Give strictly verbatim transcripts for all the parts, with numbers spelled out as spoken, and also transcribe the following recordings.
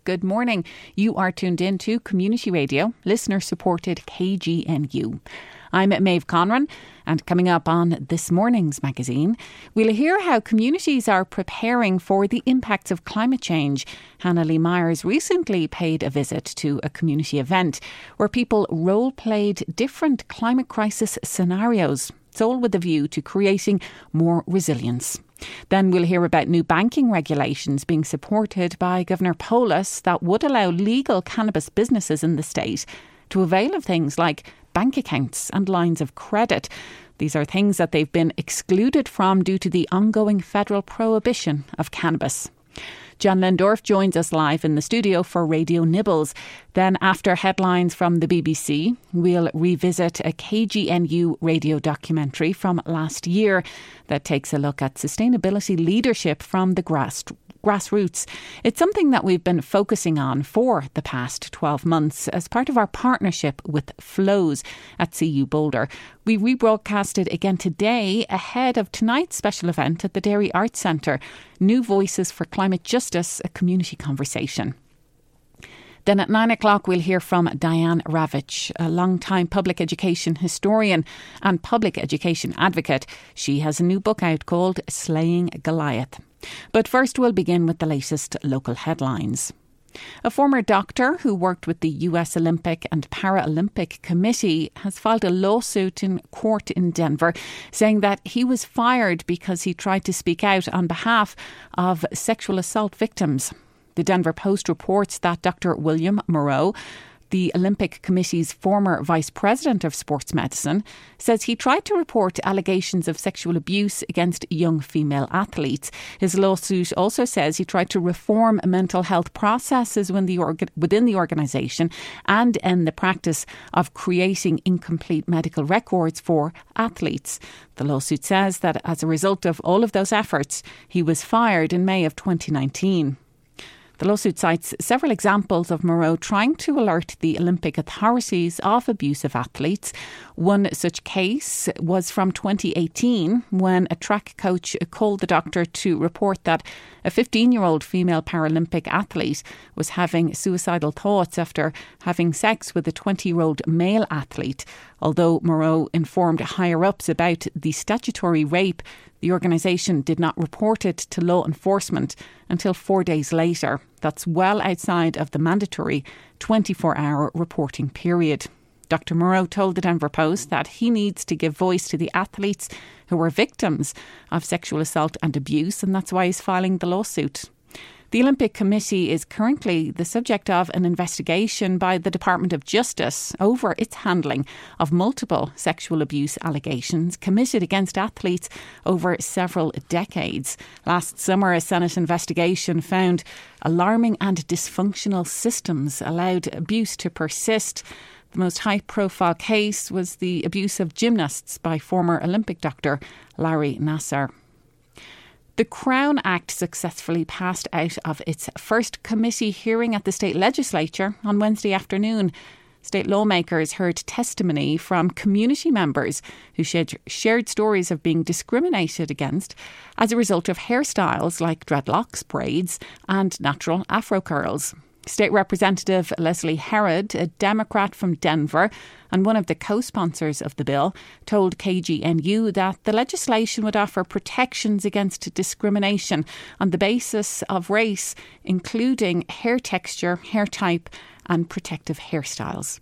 Good morning. You are tuned in to Community Radio, listener-supported K G N U. I'm Maeve Conran, and coming up on this morning's magazine, we'll hear how communities are preparing for the impacts of climate change. Hannah Lee Myers recently paid a visit to a community event where people role-played different climate crisis scenarios. It's all with a view to creating more resilience. Then we'll hear about new banking regulations being supported by Governor Polis that would allow legal cannabis businesses in the state to avail of things like bank accounts and lines of credit. These are things that they've been excluded from due to the ongoing federal prohibition of cannabis. John Lendorf joins us live in the studio for Radio Nibbles. Then after headlines from the B B C, we'll revisit a K G N U radio documentary from last year that takes a look at sustainability leadership from the grass grassroots. It's something that we've been focusing on for the past twelve months as part of our partnership with Flows at C U Boulder. We rebroadcast it again today ahead of tonight's special event at the Derry Arts Centre, New Voices for Climate Justice, a community conversation. Then at nine o'clock we'll hear from Diane Ravitch, a long-time public education historian and public education advocate. She has a new book out called Slaying Goliath. But first we'll begin with the latest local headlines. A former doctor who worked with the U S Olympic and Paralympic Committee has filed a lawsuit in court in Denver saying that he was fired because he tried to speak out on behalf of sexual assault victims. The Denver Post reports that Doctor William Moreau, the Olympic Committee's former vice president of sports medicine, says he tried to report allegations of sexual abuse against young female athletes. His lawsuit also says he tried to reform mental health processes within the, orga- within the organisation and end the practice of creating incomplete medical records for athletes. The lawsuit says that as a result of all of those efforts, he was fired in May of twenty nineteen. The lawsuit cites several examples of Moreau trying to alert the Olympic authorities of abuse of athletes. One such case was from twenty eighteen when a track coach called the doctor to report that a fifteen-year-old female Paralympic athlete was having suicidal thoughts after having sex with a twenty-year-old male athlete. Although Moreau informed higher-ups about the statutory rape, the organisation did not report it to law enforcement until four days later. That's well outside of the mandatory twenty-four hour reporting period. Doctor Moreau told the Denver Post that he needs to give voice to the athletes who were victims of sexual assault and abuse, and that's why he's filing the lawsuit. The Olympic Committee is currently the subject of an investigation by the Department of Justice over its handling of multiple sexual abuse allegations committed against athletes over several decades. Last summer, a Senate investigation found alarming and dysfunctional systems allowed abuse to persist. The most high-profile case was the abuse of gymnasts by former Olympic doctor Larry Nassar. The Crown Act successfully passed out of its first committee hearing at the state legislature on Wednesday afternoon. State lawmakers heard testimony from community members who shared, shared stories of being discriminated against as a result of hairstyles like dreadlocks, braids and natural afro curls. State Representative Leslie Herod, a Democrat from Denver and one of the co-sponsors of the bill, told K G N U that the legislation would offer protections against discrimination on the basis of race, including hair texture, hair type and protective hairstyles.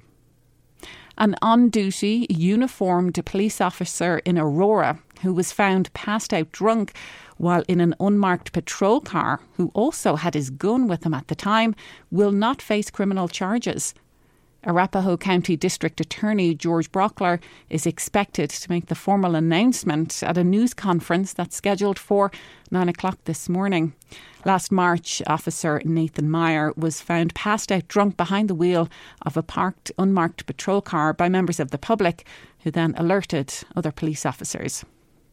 An on-duty, uniformed police officer in Aurora who was found passed out drunk while in an unmarked patrol car, who also had his gun with him at the time, will not face criminal charges. Arapahoe County District Attorney George Brockler is expected to make the formal announcement at a news conference that's scheduled for nine o'clock this morning. Last March, Officer Nathan Meyer was found passed out drunk behind the wheel of a parked, unmarked patrol car by members of the public, who then alerted other police officers.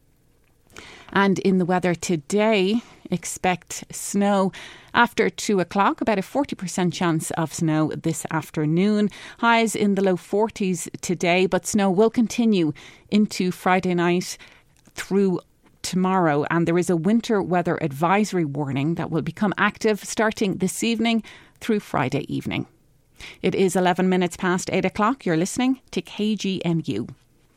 And in the weather today, expect snow after two o'clock, about a forty percent chance of snow this afternoon. Highs in the low forties today, but snow will continue into Friday night through tomorrow, and there is a winter weather advisory warning that will become active starting this evening through Friday evening. It is eleven minutes past eight o'clock. You're listening to K G N U.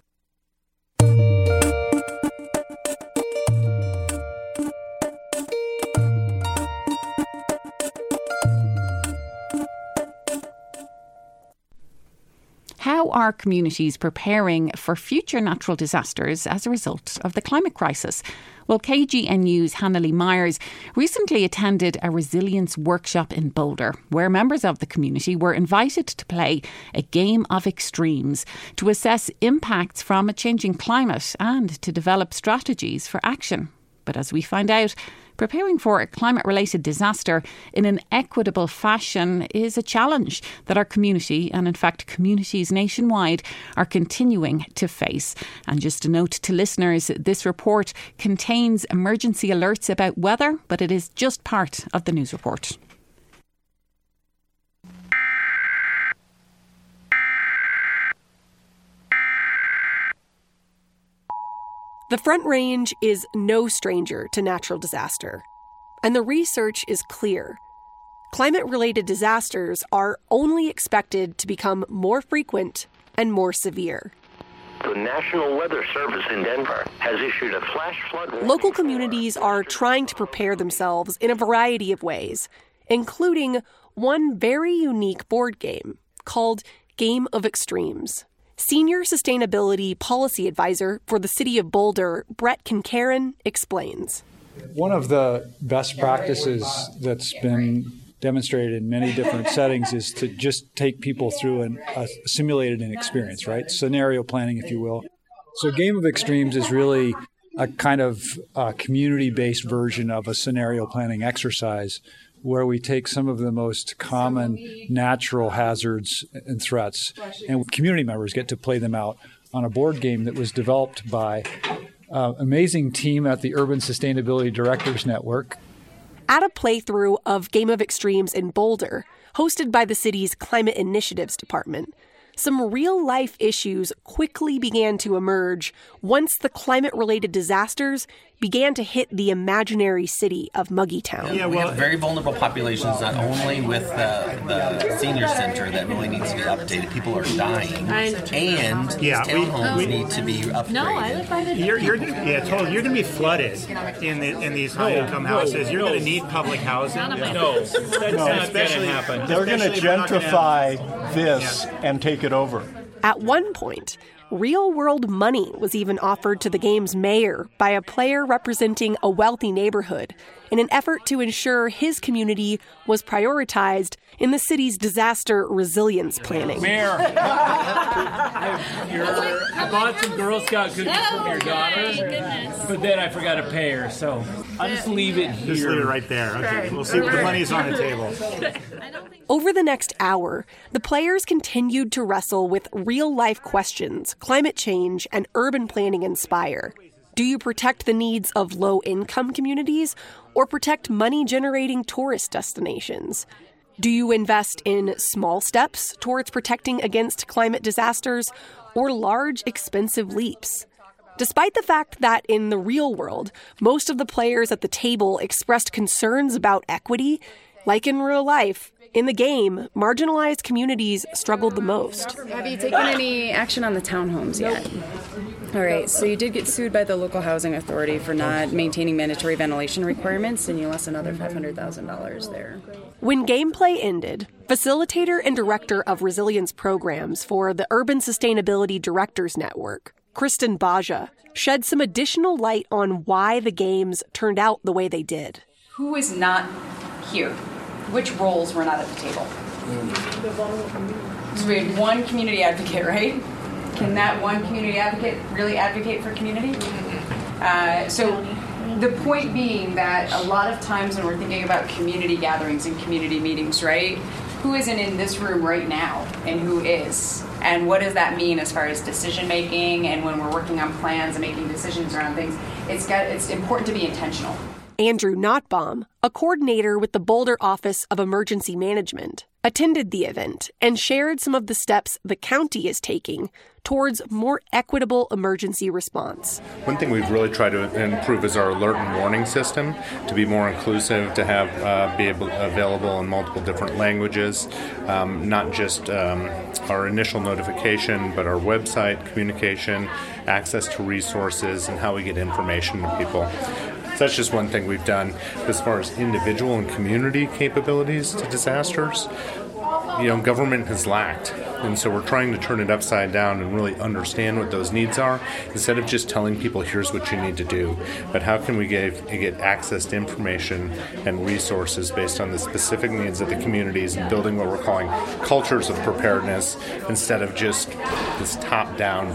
How are communities preparing for future natural disasters as a result of the climate crisis? Well, K G N U's Hannah-Lee Myers recently attended a resilience workshop in Boulder, where members of the community were invited to play a game of extremes to assess impacts from a changing climate and to develop strategies for action. But as we find out, preparing for a climate-related disaster in an equitable fashion is a challenge that our community, and in fact communities nationwide, are continuing to face. And just a note to listeners, this report contains emergency alerts about weather, but it is just part of the news report. The Front Range is no stranger to natural disaster, and the research is clear. Climate-related disasters are only expected to become more frequent and more severe. The National Weather Service in Denver has issued a flash flood warning. Local communities are trying to prepare themselves in a variety of ways, including one very unique board game called Game of Extremes. Senior Sustainability Policy Advisor for the City of Boulder, Brett Concarin, explains. One of the best practices that's been demonstrated in many different settings is to just take people through an, a simulated an experience, right? Scenario planning, if you will. So Game of Extremes is really a kind of uh, community-based version of a scenario planning exercise where we take some of the most common natural hazards and threats, and community members get to play them out on a board game that was developed by an amazing team at the Urban Sustainability Directors Network. At a playthrough of Game of Extremes in Boulder, hosted by the city's Climate Initiatives Department, some real-life issues quickly began to emerge once the climate-related disasters began to hit the imaginary city of Muggytown. Yeah, we have very vulnerable populations, not only with the, the senior center that really needs to be updated. People are dying, and yeah, townhomes we, we, need to be upgraded. No, I live by the you're, you're gonna, yeah, totally. You're going to be flooded in the, in these high-income no, houses. You're no. going to need public housing. None of my no, that's no, not going to happen. They're going to gentrify gonna, this yeah. and take it over. At one point, real-world money was even offered to the game's mayor by a player representing a wealthy neighborhood in an effort to ensure his community was prioritized in the city's disaster resilience planning. Mayor, I, I bought some Girl Scout cookies oh, from your daughter, goodness. But then I forgot to pay her, so I'll just leave it here. Just leave it right there. Okay, we'll see what the money's on the table. Over the next hour, the players continued to wrestle with real-life questions climate change and urban planning inspire. Do you protect the needs of low-income communities or protect money-generating tourist destinations? Do you invest in small steps towards protecting against climate disasters or large, expensive leaps? Despite the fact that in the real world, most of the players at the table expressed concerns about equity, like in real life, in the game, marginalized communities struggled the most. Have you taken any action on the townhomes yet? All right, so you did get sued by the local housing authority for not maintaining mandatory ventilation requirements, and you lost another five hundred thousand dollars there. When gameplay ended, facilitator and director of resilience programs for the Urban Sustainability Directors Network, Kristen Baja, shed some additional light on why the games turned out the way they did. Who is not here? Which roles were not at the table? So we had one community advocate, right? Can that one community advocate really advocate for community? Uh, so the point being that a lot of times when we're thinking about community gatherings and community meetings, right? Who isn't in this room right now and who is? And what does that mean as far as decision making and when we're working on plans and making decisions around things? It's got it's important to be intentional. Andrew Notbaum, a coordinator with the Boulder Office of Emergency Management, attended the event and shared some of the steps the county is taking towards more equitable emergency response. One thing we've really tried to improve is our alert and warning system to be more inclusive, to have uh, be able, available in multiple different languages, um, not just um, our initial notification, but our website, communication, access to resources, and how we get information to people. So that's just one thing we've done. As far as individual and community capabilities to disasters, you know, government has lacked. And so we're trying to turn it upside down and really understand what those needs are instead of just telling people, here's what you need to do. But how can we get, get access to information and resources based on the specific needs of the communities and building what we're calling cultures of preparedness instead of just this top-down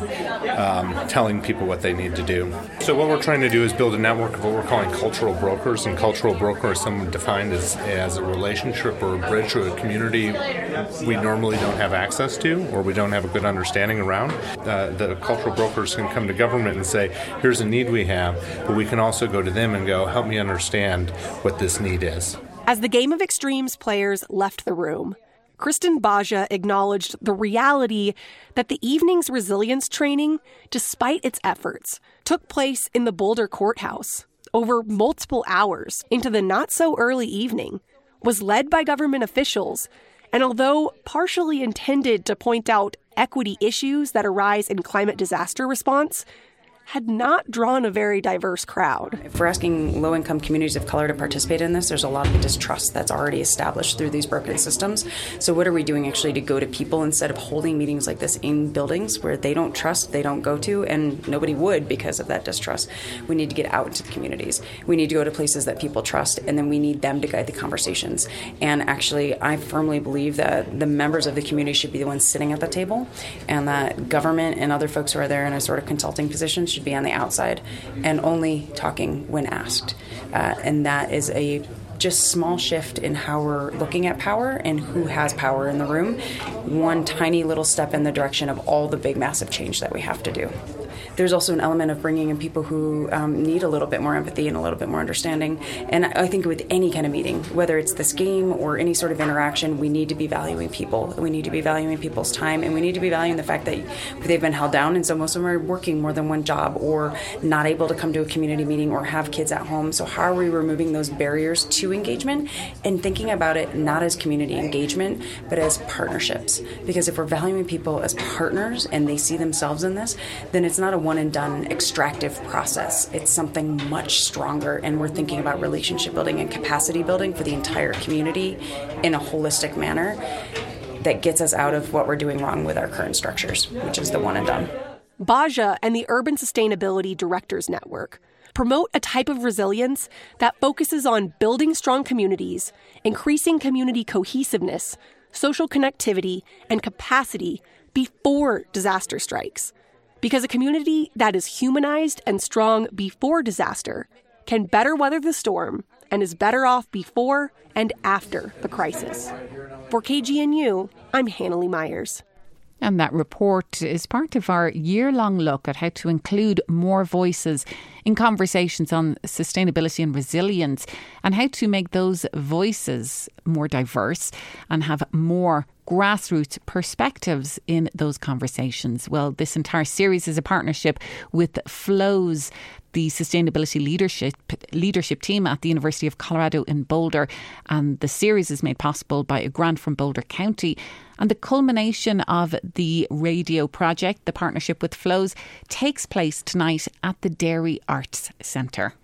um, telling people what they need to do. So what we're trying to do is build a network of what we're calling cultural brokers. And cultural broker is someone defined as, as a relationship or a bridge to a community we normally don't have access to or we don't have a good understanding around. Uh, the cultural brokers can come to government and say, here's a need we have, but we can also go to them and go, help me understand what this need is. As the Game of Extremes players left the room, Kristen Baja acknowledged the reality that the evening's resilience training, despite its efforts, took place in the Boulder courthouse over multiple hours into the not-so-early evening, was led by government officials, and although partially intended to point out equity issues that arise in climate disaster response, had not drawn a very diverse crowd. If we're asking low-income communities of color to participate in this, there's a lot of distrust that's already established through these broken systems. So what are we doing actually to go to people instead of holding meetings like this in buildings where they don't trust, they don't go to, and nobody would because of that distrust? We need to get out into the communities. We need to go to places that people trust, and then we need them to guide the conversations. And actually, I firmly believe that the members of the community should be the ones sitting at the table, and that government and other folks who are there in a sort of consulting position should be on the outside and only talking when asked. Uh, and that is a just small shift in how we're looking at power and who has power in the room. One tiny little step in the direction of all the big, massive change that we have to do. There's also an element of bringing in people who um, need a little bit more empathy and a little bit more understanding. And I think with any kind of meeting, whether it's this game or any sort of interaction, we need to be valuing people. We need to be valuing people's time, and we need to be valuing the fact that they've been held down, and so most of them are working more than one job or not able to come to a community meeting or have kids at home. So how are we removing those barriers to engagement and thinking about it not as community engagement, but as partnerships? Because if we're valuing people as partners and they see themselves in this, then it's not a one and done extractive process. It's something much stronger, and we're thinking about relationship building and capacity building for the entire community in a holistic manner that gets us out of what we're doing wrong with our current structures, which is the one and done. Baja and the Urban Sustainability Directors Network promote a type of resilience that focuses on building strong communities, increasing community cohesiveness, social connectivity, and capacity before disaster strikes. Because a community that is humanized and strong before disaster can better weather the storm and is better off before and after the crisis. For K G N U, I'm Hannah-Lee Myers. And that report is part of our year-long look at how to include more voices in conversations on sustainability and resilience, and how to make those voices more diverse and have more grassroots perspectives in those conversations. Well, this entire series is a partnership with Flows, the sustainability leadership leadership team at the University of Colorado in Boulder. And the series is made possible by a grant from Boulder County. And the culmination of the radio project, the partnership with Flows, takes place tonight at the Dairy Arts Centre.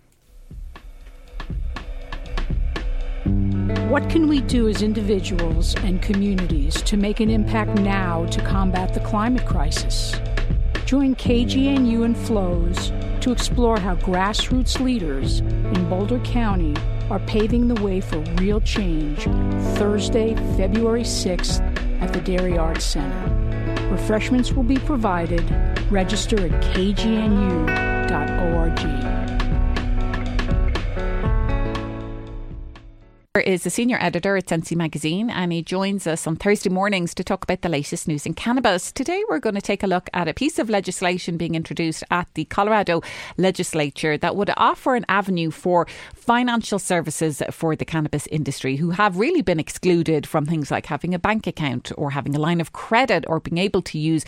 What can we do as individuals and communities to make an impact now to combat the climate crisis? Join K G N U and Flows to explore how grassroots leaders in Boulder County are paving the way for real change Thursday, February sixth at the Dairy Arts Center. Refreshments will be provided. Register at k g n u dot org. is a senior editor at Sensi Magazine, and he joins us on Thursday mornings to talk about the latest news in cannabis. Today we're going to take a look at a piece of legislation being introduced at the Colorado legislature that would offer an avenue for financial services for the cannabis industry who have really been excluded from things like having a bank account or having a line of credit or being able to use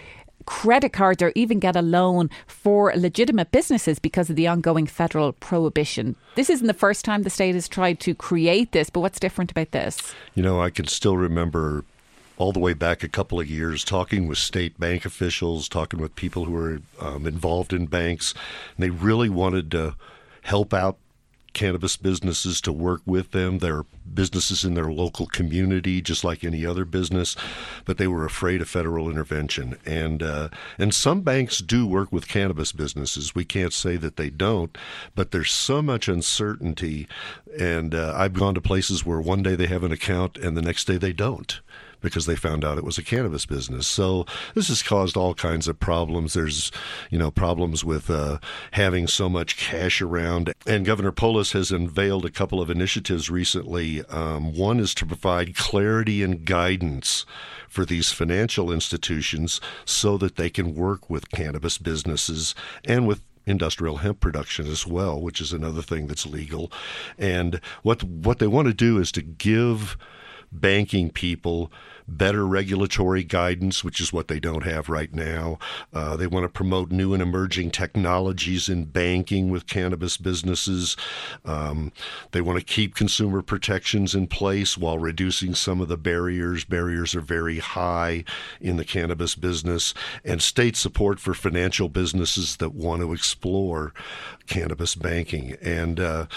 credit cards or even get a loan for legitimate businesses because of the ongoing federal prohibition. This isn't the first time the state has tried to create this, but what's different about this? You know, I can still remember all the way back a couple of years talking with state bank officials, talking with people who were um, involved in banks, and they really wanted to help out cannabis businesses, to work with them. They're businesses in their local community, just like any other business, but they were afraid of federal intervention. And uh, and some banks do work with cannabis businesses. We can't say that they don't, but there's so much uncertainty. And uh, I've gone to places where one day they have an account and the next day they don't, because they found out it was a cannabis business. So this has caused all kinds of problems. There's, you know, problems with uh, having so much cash around. And Governor Polis has unveiled a couple of initiatives recently. Um, one is to provide clarity and guidance for these financial institutions so that they can work with cannabis businesses and with industrial hemp production as well, which is another thing that's legal. And what what they want to do is to give banking people better regulatory guidance, which is what they don't have right now. Uh, they want to promote new and emerging technologies in banking with cannabis businesses. Um, they want to keep consumer protections in place while reducing some of the barriers. Barriers are very high in the cannabis business, and state support for financial businesses that want to explore cannabis banking. And uh,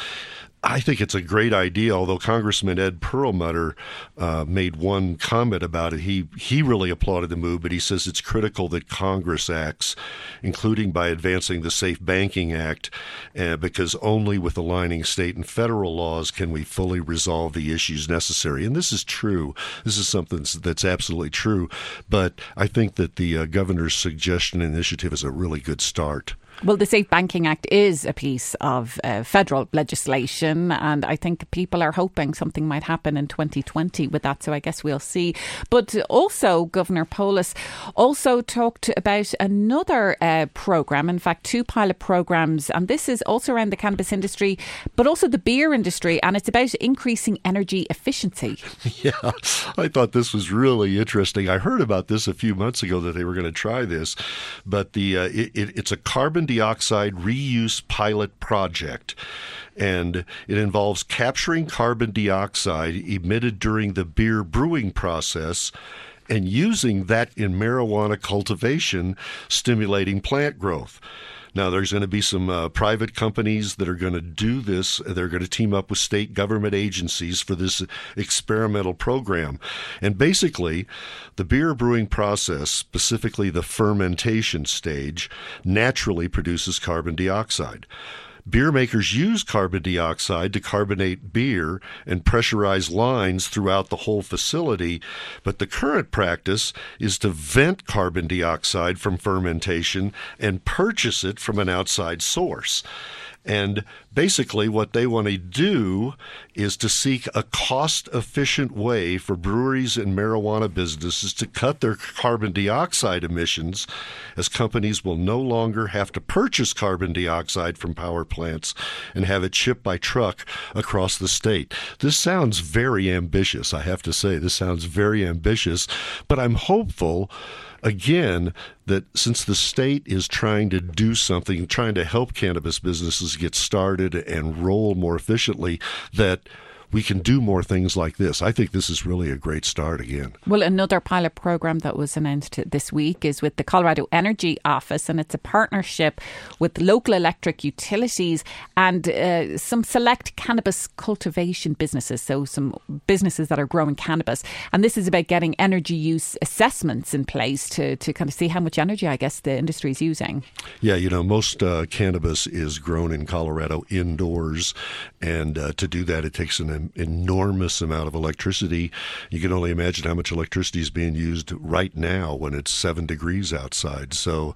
I think it's a great idea, although Congressman Ed Perlmutter uh, made one comment about it. He he really applauded the move, but he says it's critical that Congress acts, including by advancing the Safe Banking Act, uh, because only with aligning state and federal laws can we fully resolve the issues necessary. And this is true. This is something that's absolutely true. But I think that the uh, governor's suggestion initiative is a really good start. Well, the Safe Banking Act is a piece of uh, federal legislation, and I think people are hoping something might happen in twenty twenty with that, so I guess we'll see. But also, Governor Polis also talked about another uh, programme, in fact, two pilot programmes, and this is also around the cannabis industry, but also the beer industry, and it's about increasing energy efficiency. Yeah, I thought this was really interesting. I heard about this a few months ago that they were going to try this, but the uh, it, it, it's a carbon dioxide reuse pilot project, and it involves capturing carbon dioxide emitted during the beer brewing process and using that in marijuana cultivation, stimulating plant growth. Now, there's going to be some uh, private companies that are going to do this. They're going to team up with state government agencies for this experimental program. And basically, the beer brewing process, specifically the fermentation stage, naturally produces carbon dioxide. Beer makers use carbon dioxide to carbonate beer and pressurize lines throughout the whole facility, but the current practice is to vent carbon dioxide from fermentation and purchase it from an outside source. And basically what they want to do is to seek a cost-efficient way for breweries and marijuana businesses to cut their carbon dioxide emissions, as companies will no longer have to purchase carbon dioxide from power plants and have it shipped by truck across the state. This sounds very ambitious, I have to say. This sounds very ambitious, but I'm hopeful again, that since the state is trying to do something, trying to help cannabis businesses get started and roll more efficiently, that we can do more things like this. I think this is really a great start again. Well, another pilot program that was announced this week is with the Colorado Energy Office, and it's a partnership with local electric utilities and uh, some select cannabis cultivation businesses, so some businesses that are growing cannabis. And this is about getting energy use assessments in place to, to kind of see how much energy, I guess, the industry is using. Yeah, you know, most uh, cannabis is grown in Colorado indoors, and uh, to do that, it takes an enormous amount of electricity. You can only imagine how much electricity is being used right now when it's seven degrees outside. So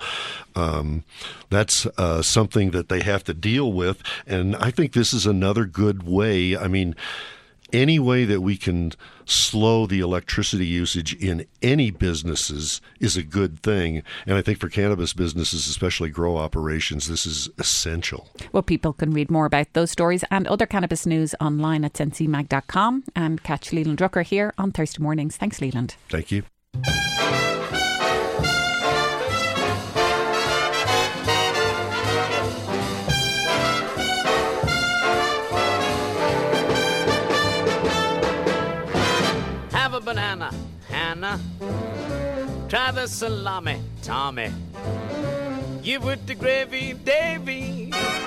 um, that's uh, something that they have to deal with. And I think this is another good way. I mean, any way that we can slow the electricity usage in any businesses is a good thing. And I think for cannabis businesses, especially grow operations, this is essential. Well, people can read more about those stories and other cannabis news online at sen c mag dot com and catch Leland Drucker here on Thursday mornings. Thanks, Leland. Thank you. Have a banana, Hannah. Try the salami, Tommy. Give it the gravy, Davy.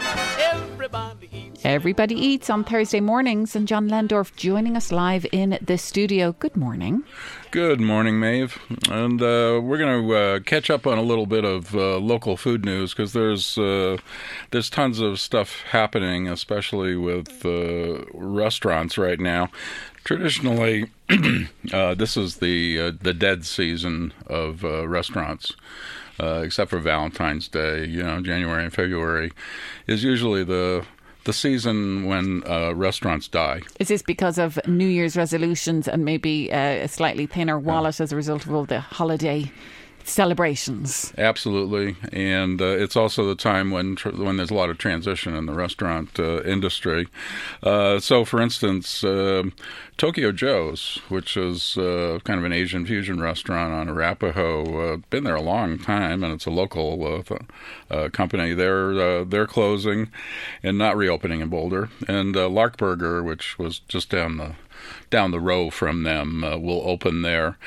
Everybody eats. Everybody eats on Thursday mornings, and John Lendorf joining us live in the studio. Good morning. Good morning, Maeve. And uh, we're going to uh, catch up on a little bit of uh, local food news because there's uh, there's tons of stuff happening, especially with uh, restaurants right now. Traditionally, uh, this is the uh, the dead season of uh, restaurants, uh, except for Valentine's Day. You know, January and February is usually the the season when uh, restaurants die. Is this because of New Year's resolutions and maybe uh, a slightly thinner wallet as a result of all the holiday celebrations? Absolutely, and uh, it's also the time when tr- when there's a lot of transition in the restaurant uh, industry. Uh, so, for instance, uh, Tokyo Joe's, which is uh, kind of an Asian fusion restaurant on Arapahoe, uh, been there a long time, and it's a local uh, th- uh, company. They're uh, they're closing and not reopening in Boulder. And uh, Lark Burger, which was just down the down the row from them, uh, will open there.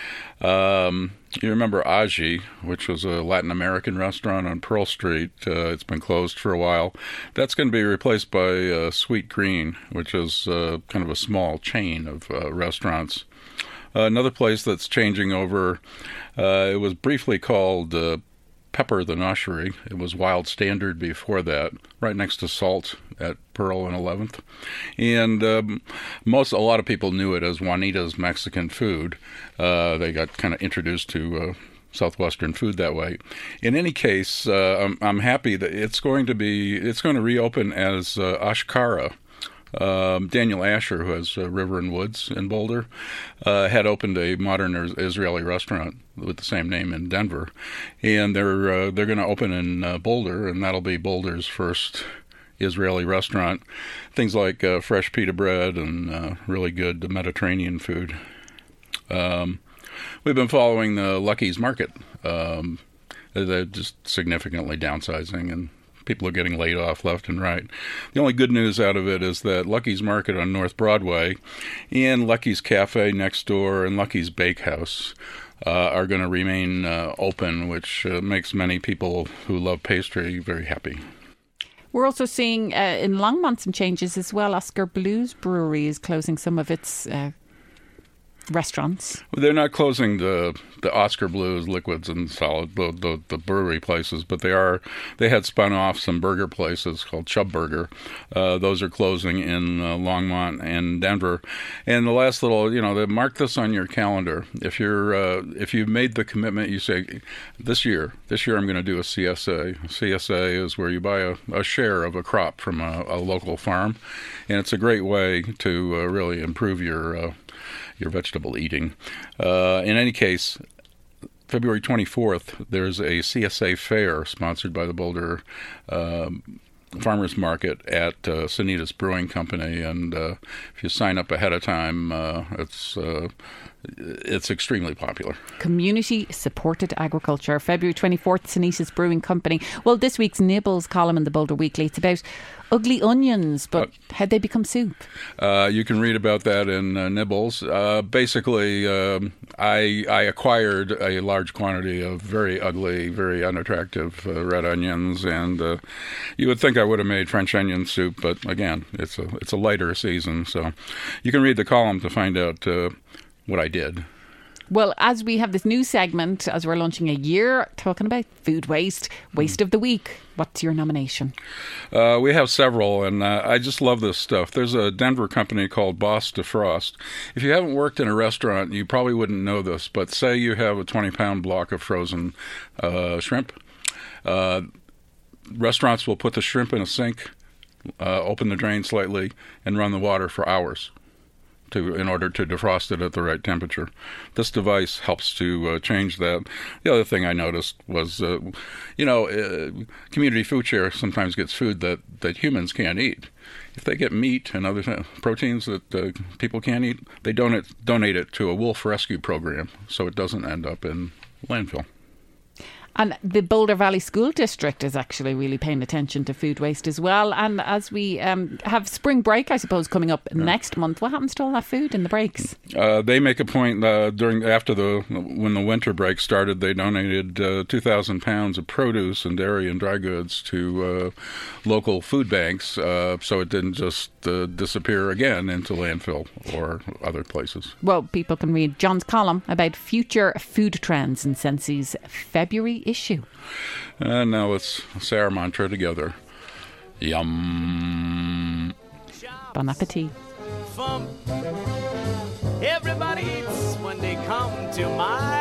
Um, you remember Aji, which was a Latin American restaurant on Pearl Street. Uh, it's been closed for a while. That's going to be replaced by uh, Sweet Green, which is uh, kind of a small chain of uh, restaurants. Uh, another place that's changing over, uh, it was briefly called uh, Pepper the Noshery. It was Wild Standard before that, right next to Salt at Pearl and eleventh. And um, most, a lot of people knew it as Juanita's Mexican Food. Uh, they got kind of introduced to uh, Southwestern food that way. In any case, uh, I'm, I'm happy that it's going to be, it's going to reopen as uh, Ashkara. Um, Daniel Asher, who has uh, River and Woods in Boulder, uh, had opened a modern Israeli restaurant with the same name in Denver, and they're uh, they're going to open in uh, Boulder, and that'll be Boulder's first Israeli restaurant. Things like uh, fresh pita bread and uh, really good Mediterranean food. Um, we've been following the Lucky's Market. Um, they're just significantly downsizing, and people are getting laid off left and right. The only good news out of it is that Lucky's Market on North Broadway and Lucky's Cafe next door and Lucky's Bakehouse uh, are going to remain uh, open, which uh, makes many people who love pastry very happy. We're also seeing uh, in Longmont some changes as well. Oscar Blues Brewery is closing some of its uh, restaurants. Well, they're not closing the the Oscar Blues liquids and solid the, the the brewery places, but they are they had spun off some burger places called Chub Burger. Uh, those are closing in uh, Longmont and Denver. And the last little, you know, they mark this on your calendar. If you're uh, if you've made the commitment, you say this year, this year I'm going to do a C S A. C S A is where you buy a, a share of a crop from a, a local farm, and it's a great way to uh, really improve your uh, your vegetable eating. Uh, in any case, February twenty-fourth, there's a C S A fair sponsored by the Boulder um, Farmers Market at uh, Sanitas Brewing Company, and uh, if you sign up ahead of time, uh, it's uh, it's extremely popular. Community supported agriculture. February twenty-fourth, Sanitas Brewing Company. Well, this week's Nibbles column in the Boulder Weekly, it's about ugly onions, but uh, how'd they become soup? Uh, you can read about that in uh, Nibbles. Uh, basically, um, I, I acquired a large quantity of very ugly, very unattractive uh, red onions, and uh, you would think I would have made French onion soup, but again, it's a it's a lighter season, so you can read the column to find out uh, what I did. Well, as we have this new segment, as we're launching a year, talking about food waste, waste mm. of the week, what's your nomination? Uh, we have several, and uh, I just love this stuff. There's a Denver company called Boss Defrost. If you haven't worked in a restaurant, you probably wouldn't know this, but say you have a twenty-pound block of frozen uh, shrimp. Uh, restaurants will put the shrimp in a sink, uh, open the drain slightly, and run the water for hours. to in order to defrost it at the right temperature. This device helps to uh, change that. The other thing I noticed was, uh, you know, uh, community food share sometimes gets food that, that humans can't eat. If they get meat and other th- proteins that uh, people can't eat, they donate donate it to a wolf rescue program, so it doesn't end up in landfill. And the Boulder Valley School District is actually really paying attention to food waste as well. And as we um, have spring break, I suppose, coming up yeah. next month, what happens to all that food in the breaks? Uh, they make a point uh, during after the when the winter break started. They donated uh, two thousand pounds of produce and dairy and dry goods to uh, local food banks, uh, so it didn't just uh, disappear again into landfill or other places. Well, people can read John's column about future food trends in Sensi's February issue. And now let's say our mantra together. Yum. Bon appetit. Everybody eats when they come to my